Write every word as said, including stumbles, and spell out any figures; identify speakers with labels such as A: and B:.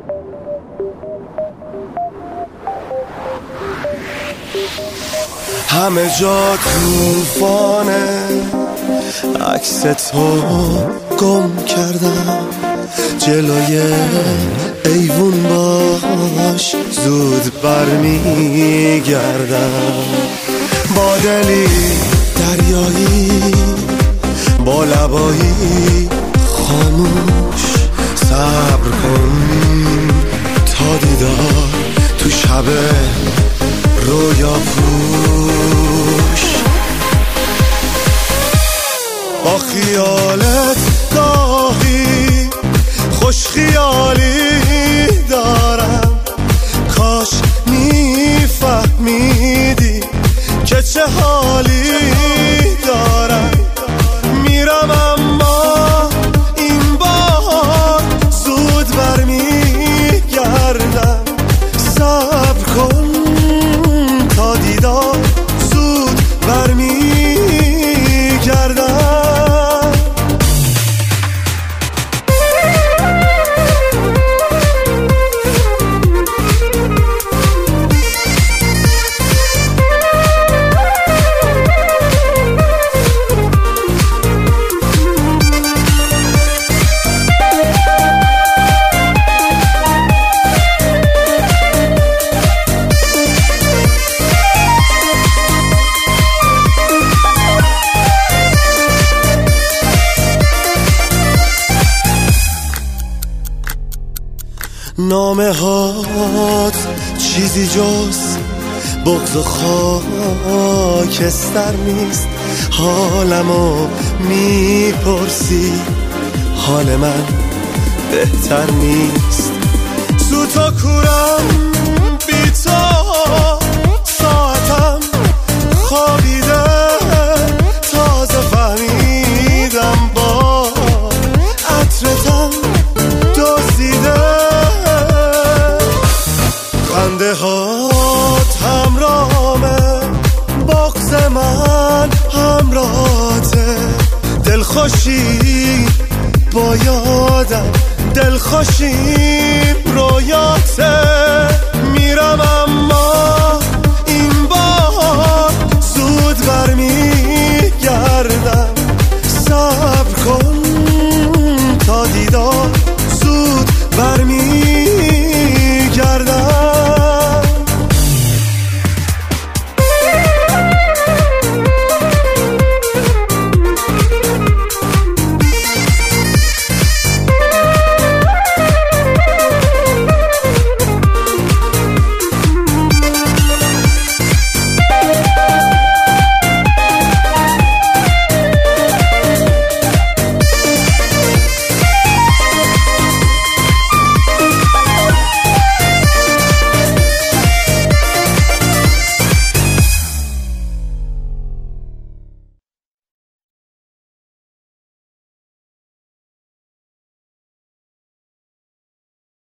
A: همه جا توفانه، عکس تو گم کردم، جلوی ایوون باش زود برمیگردم. با دلی دریایی، با لبایی خاموش، صبر کن تا دیدار تو شب رویا پوش. با خیالت گاهی خوش خیالی دارم، کاش میفهمیدی که چه حالی دارم. میرم اما این بار زود برمیگردم، صبر کن تا دیدار زود برمیگردم. نامه هات چیزی جز بغض و خاکستر نیست. حالمو میپرسی، حال من بهتر نیست. زوتا کورم بی تو، ساعتم خوابیده، تازه فهمیدم با عطرتم دزدیده. خنده هات همراهمه، بغض من همراهته. دلخوشی با یادم، دلخوشیم رویاته. میرم اما این بار زود برمیگردم، صبر کن تا دیدار زود برمیگردم.